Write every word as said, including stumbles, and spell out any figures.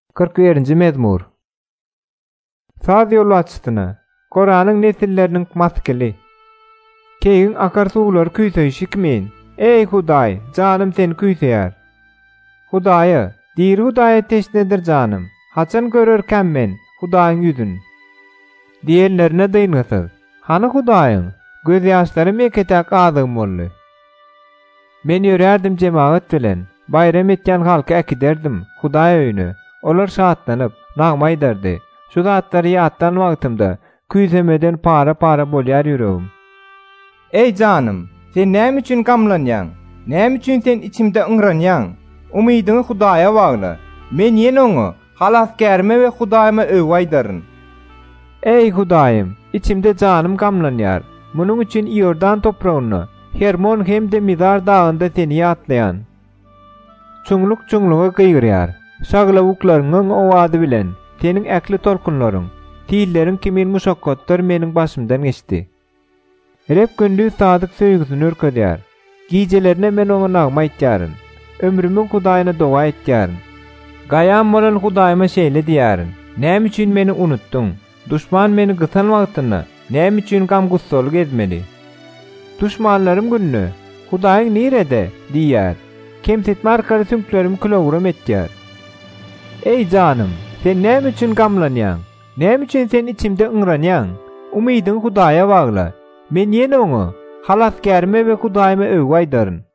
kırk birinji mezmur. Saz ýolu açdyna, Goranyň nesilleriniň maskeli. Keýiň akar suwlar küýseýişikmin. Ey Hudaý, janym seni küýseýär. Hudaýy, diri Hudaýa teşnedir janym. Haçan görerkäm men Hudaýyň ýüzüni. Diýenlerine dyňysyz. Hany Hudaýyň, göz ýaşlary meketäk azygym boldy. Men ýörärdim jemaat bilen, bayram etýän halky äkiderdim Hudaý öýüne. Olar şatlanyp, nagma aýdardy. Şu zatlary ýatdan wagtymda küýsemeden para-para bolýar ýüregim. Ey janym, sen näme üçin gamlanýaň? Näme üçin sen içimde ıňranýaň? Umydyňy Hudaýa bagla. Men ýene oňa halasgärme we Hudaýyma öwü aýdaryn. Ey Hudaýym, içimde janym gamlanýar. Munuň üçin Ýordan topragyny, Hermon hem de Mizar dağında seni ýatlaýan. Çuňluk çuňluga gyýrýar. Şaglawyklaryň owady bilen seniň äkli tolkunlaryň, tilleriň kimin muşakkatlar meniň başymdan geçdi. Rep gündüz sadyk söýgüsini örkedýär. Gijelerine men oňa nagma aýtýaryn. Ömrümiň Hudaýyna doga etýäryn. Gaýam bolan Hudaýyma şeýle diýäryn. Näme üçin meni unutdyň? Duşman meni gysan wagtyna näme üçin gam gussaly gezmeli? Duşmanlarym günni Hudaýyň nirede diýär. Kemsetme arkady süňklerim kilogram etýär. Ey janym, sen näme üçin gamlanýaň? Näme üçin sen içimde ıňranýaň? Umydyň Hudaýa bagla. Men ýene oňa halasgärme we Hudaýyma öwü aýdaryn.